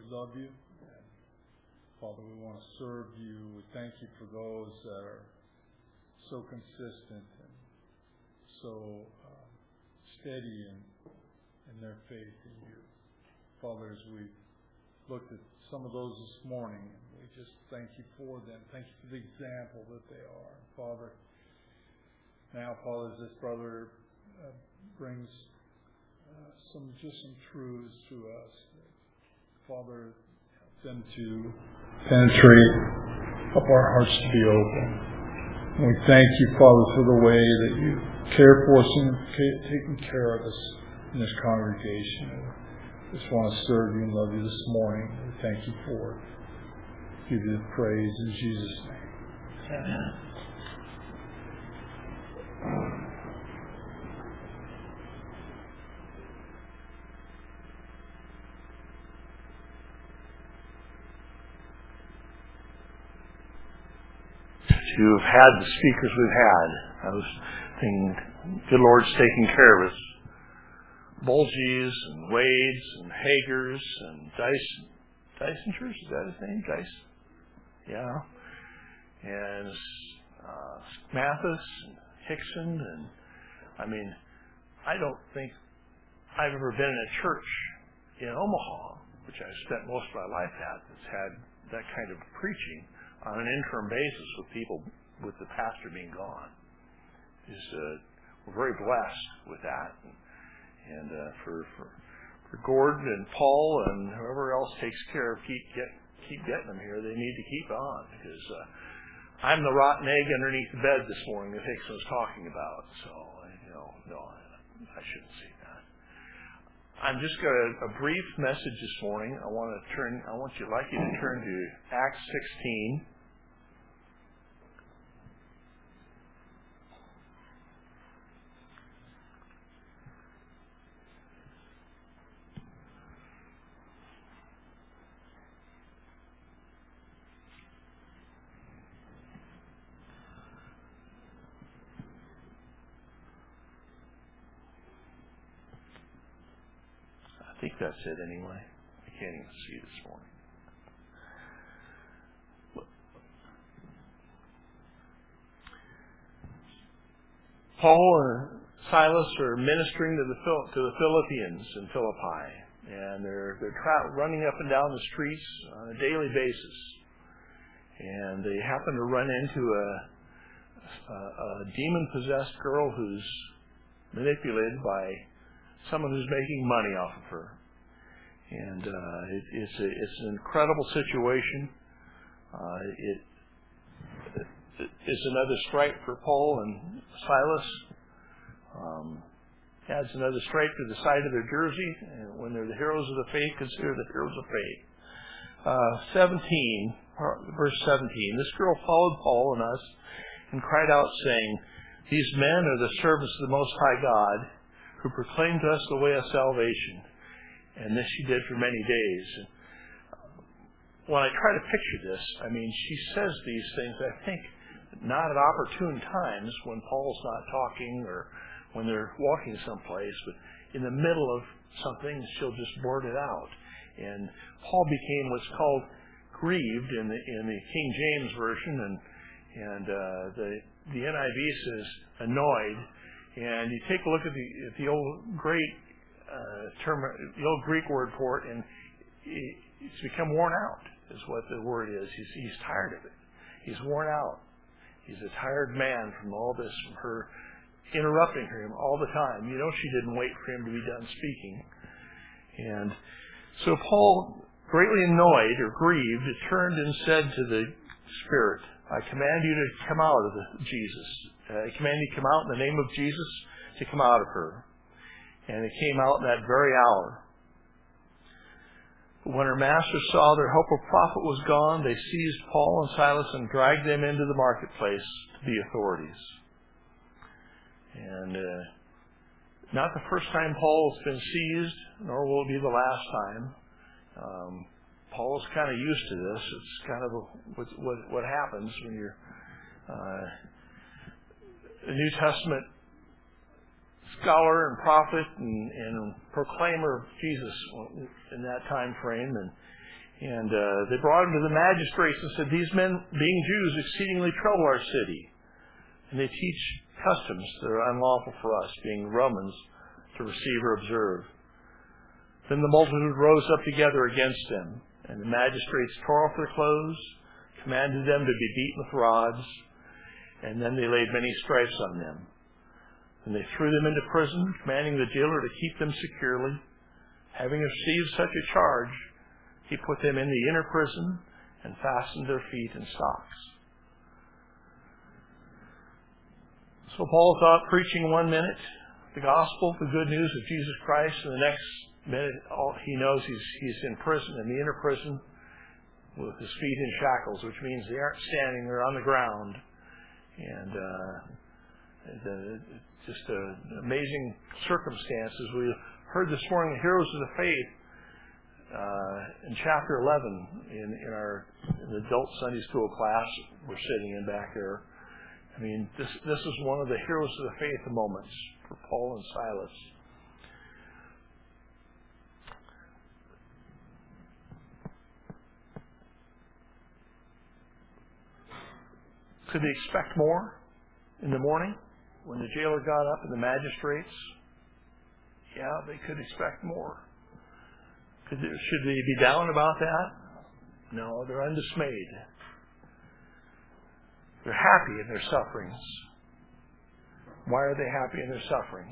love you. And Father, we want to serve you. We thank you for those that are so consistent and so steady in their faith in you. Father, as we looked at some of those this morning, we just thank you for them. Thank you for the example that they are. Father, now, Father, as this brother brings some truths to us, Father, help them to penetrate, help our hearts to be open. And we thank you, Father, for the way that you care for us and taking care of us in this congregation. We just want to serve you and love you this morning. We thank you for it. Give you the praise in Jesus' name. Amen. To have had the speakers we've had, I was thinking, good Lord's taking care of us. Bulgies and Wades and Hagers and Dysingers, is that his name? Dice? Yeah. And Mathis and Hickson, and I mean, I don't think I've ever been in a church in Omaha, which I've spent most of my life at, that's had that kind of preaching on an interim basis with people, with the pastor being gone. We're very blessed with that, and for Gordon and Paul and whoever else takes care of keep getting them here. They need to keep on, because I'm the rotten egg underneath the bed this morning that Hickson was talking about. So no, I shouldn't say that. I'm just got a brief message this morning. I want you to turn to Acts 16. I think that's it anyway. I can't even see this morning. Paul and Silas are ministering to the Philippians in Philippi, and they're running up and down the streets on a daily basis. And they happen to run into a demon-possessed girl who's manipulated by someone who's making money off of her. And it's an incredible situation. It's another stripe for Paul and Silas. Adds another stripe to the side of their jersey. And when they're the heroes of the faith, consider the heroes of faith. 17, verse 17. This girl followed Paul and us and cried out, saying, "These men are the servants of the Most High God, who proclaimed to us the way of salvation." And this she did for many days. When I try to picture this, I mean, she says these things, I think, not at opportune times when Paul's not talking or when they're walking someplace, but in the middle of something, she'll just blurt it out. And Paul became what's called grieved in the King James Version, and the NIV says annoyed. And you take a look at the old great term, the old Greek word for it, and it's become worn out, is what the word is. He's tired of it. He's worn out. He's a tired man from all this, from her interrupting him all the time. She didn't wait for him to be done speaking. And so Paul, greatly annoyed or grieved, turned and said to the Spirit, "I command you to come out of Jesus. I command you to come out in the name of Jesus, to come out of her." And it came out in that very hour. But when her masters saw their hope of profit was gone, they seized Paul and Silas and dragged them into the marketplace to the authorities. And not the first time Paul has been seized, nor will it be the last time. Paul's kind of used to this. It's kind of what happens when you're a New Testament scholar and prophet and proclaimer of Jesus in that time frame. And And they brought him to the magistrates and said, "These men, being Jews, exceedingly trouble our city. And they teach customs that are unlawful for us, being Romans, to receive or observe." Then the multitude rose up together against them. And the magistrates tore off their clothes, commanded them to be beaten with rods. And then they laid many stripes on them. And they threw them into prison, commanding the jailer to keep them securely. Having received such a charge, he put them in the inner prison and fastened their feet in stocks. So Paul thought, preaching 1 minute the gospel, the good news of Jesus Christ, and the next minute he knows he's in prison, in the inner prison, with his feet in shackles, which means they aren't standing, they're on the ground. And just amazing circumstances. We heard this morning the heroes of the faith in chapter 11 in the adult Sunday school class we're sitting in back there. I mean, this is one of the heroes of the faith moments for Paul and Silas. Could they expect more in the morning when the jailer got up and the magistrates? Yeah, they could expect more. Should they be down about that? No, they're undismayed. They're happy in their sufferings. Why are they happy in their sufferings?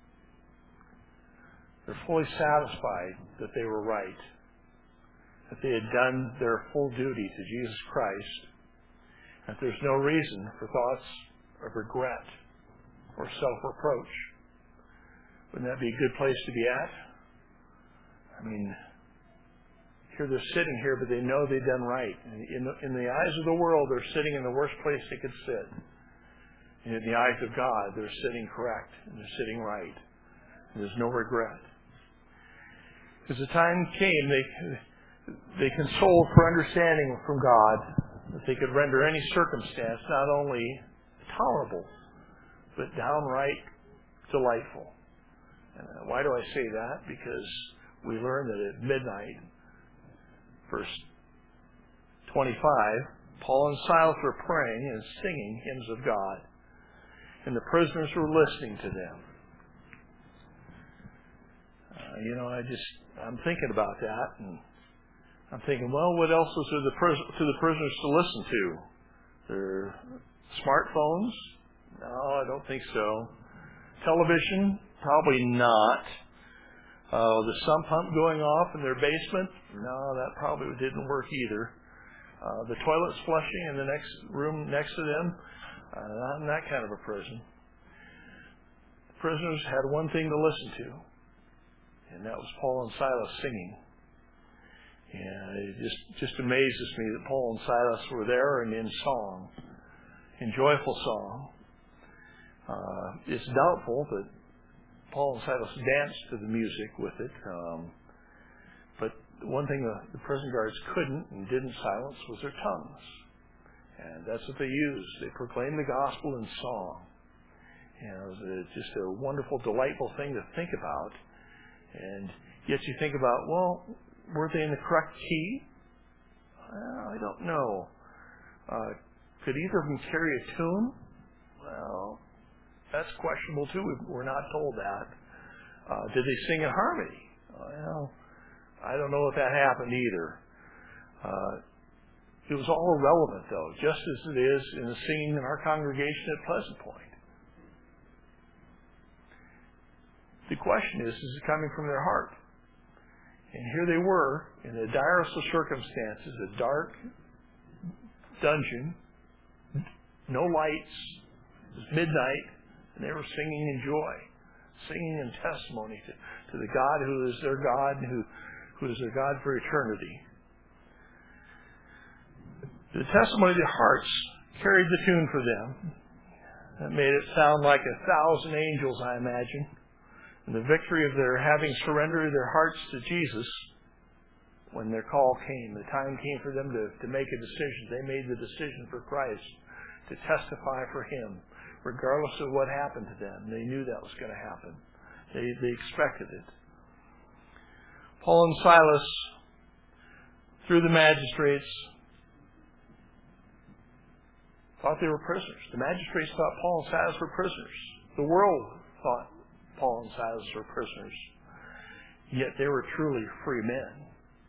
They're fully satisfied that they were right, that they had done their full duty to Jesus Christ, that there's no reason for thoughts of regret or self-reproach. Wouldn't that be a good place to be at? I mean, here they're sitting here, but they know they've done right. In the eyes of the world, they're sitting in the worst place they could sit. And in the eyes of God, they're sitting correct, and they're sitting right. And there's no regret. As the time came, they consoled for understanding from God that they could render any circumstance not only tolerable, but downright delightful. Why do I say that? Because we learn that at midnight, verse 25, Paul and Silas were praying and singing hymns of God, and the prisoners were listening to them. I'm thinking about that, and I'm thinking, well, what else is there to the prisoners to listen to? Their smartphones? No, I don't think so. Television? Probably not. The sump pump going off in their basement? No, that probably didn't work either. The toilets flushing in the next room next to them? Not in that kind of a prison. Prisoners had one thing to listen to, and that was Paul and Silas singing. And it just amazes me that Paul and Silas were there and in song, in joyful song. It's doubtful that Paul and Silas danced to the music with it. But one thing the prison guards couldn't and didn't silence was their tongues. And that's what they used. They proclaimed the gospel in song. And it was just a wonderful, delightful thing to think about. And yet you think about, well, were they in the correct key? Well, I don't know. Could either of them carry a tune? Well, that's questionable too. We're not told that. Did they sing in harmony? Well, I don't know if that happened either. It was all irrelevant, though, just as it is in the singing in our congregation at Pleasant Point. The question is it coming from their heart? And here they were in the direst of circumstances, a dark dungeon, no lights, it was midnight, and they were singing in joy, singing in testimony to the God who is their God and who is their God for eternity. The testimony of their hearts carried the tune for them. That made it sound like 1,000 angels, I imagine. And the victory of their having surrendered their hearts to Jesus, when their call came, the time came for them to make a decision. They made the decision for Christ, to testify for Him, regardless of what happened to them. They knew that was going to happen. They expected it. Paul and Silas, through the magistrates, thought they were prisoners. The magistrates thought Paul and Silas were prisoners. The world thought Paul and Silas were prisoners. Yet they were truly free men.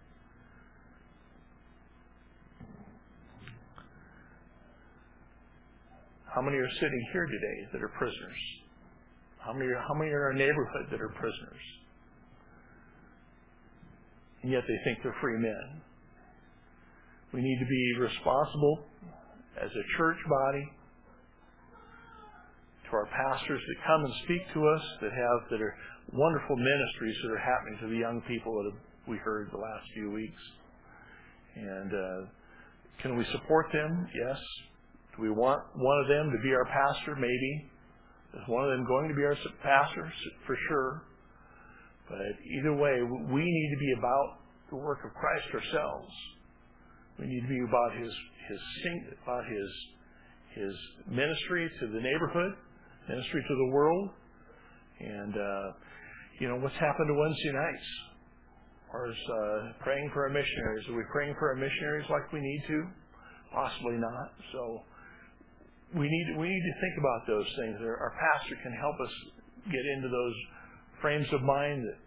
How many are sitting here today that are prisoners? How many are in our neighborhood that are prisoners? And yet they think they're free men. We need to be responsible as a church body to our pastors that come and speak to us, that are wonderful ministries that are happening to the young people that we heard the last few weeks. And can we support them? Yes. Do we want one of them to be our pastor? Maybe. Is one of them going to be our pastor? For sure. But either way, we need to be about the work of Christ ourselves. We need to be about his ministry to the neighborhood, ministry to the world. And what's happened to Wednesday nights? Or is praying for our missionaries? Are we praying for our missionaries like we need to? Possibly not. So we need to think about those things. Our pastor can help us get into those frames of mind that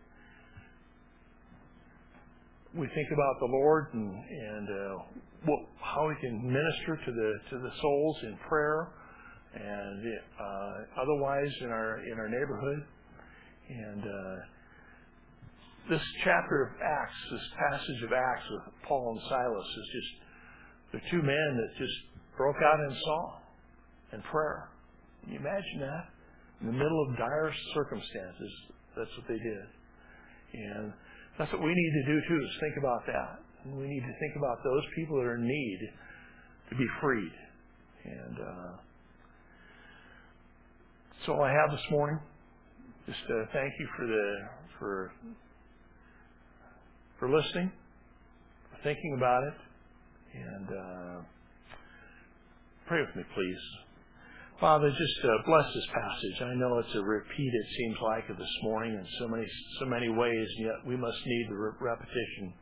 we think about the Lord and how we can minister to the souls in prayer and otherwise in our neighborhood. And this chapter of Acts, this passage of Acts with Paul and Silas is just the two men that just broke out in song and prayer. Can you imagine that? In the middle of dire circumstances, that's what they did. And that's what we need to do too, is think about that. And we need to think about those people that are in need to be freed. And that's all I have this morning. Just thank you for listening, for thinking about it, and pray with me, please. Father, just bless this passage. I know it's a repeat, it seems like, of this morning in so many ways, and yet we must need the repetition.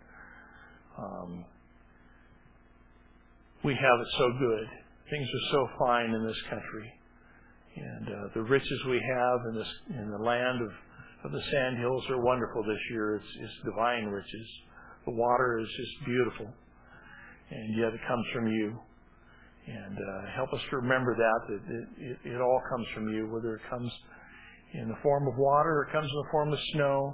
We have it so good. Things are so fine in this country. And the riches we have in the land of the sandhills are wonderful this year. It's divine riches. The water is just beautiful. And yet it comes from you. And help us to remember that it all comes from you, whether it comes in the form of water or it comes in the form of snow.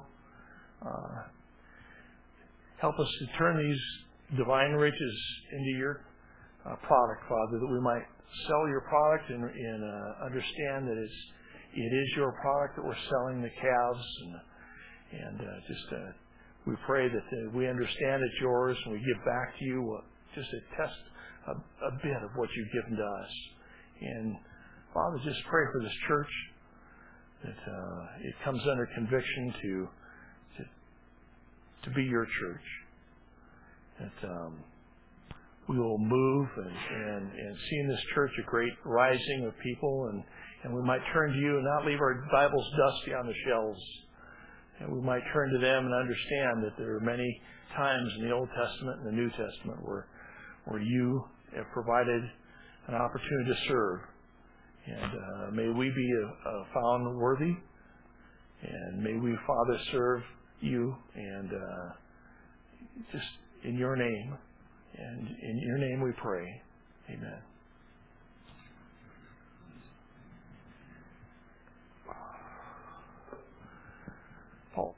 Help us to turn these divine riches into your product, Father, that we might sell your product and understand that it is your product that we're selling, the calves, and we pray that we understand it's yours and we give back to you just a bit of what you've given to us. And Father, just pray for this church that it comes under conviction to be your church. That we will move and see in this church a great rising of people, and we might turn to you and not leave our Bibles dusty on the shelves. And we might turn to them and understand that there are many times in the Old Testament and the New Testament where you have provided an opportunity to serve. And may we be found worthy, and may we, Father, serve you, and just in your name. And in your name we pray. Amen. Paul.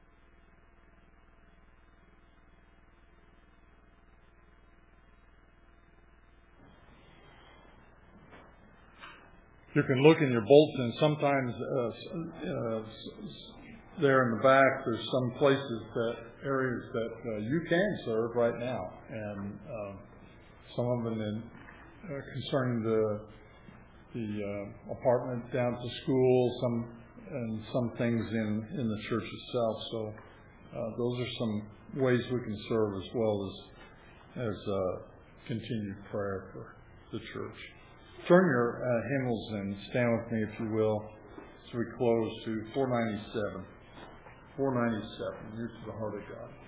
You can look in your bulletin. Sometimes there in the back, there's some areas that you can serve right now, and some of them concerning the apartment down to school, some things in the church itself. So those are some ways we can serve, as well as continued prayer for the church. Turn your hymnals and stand with me, if you will, as we close to 497. 497, Near to the Heart of God.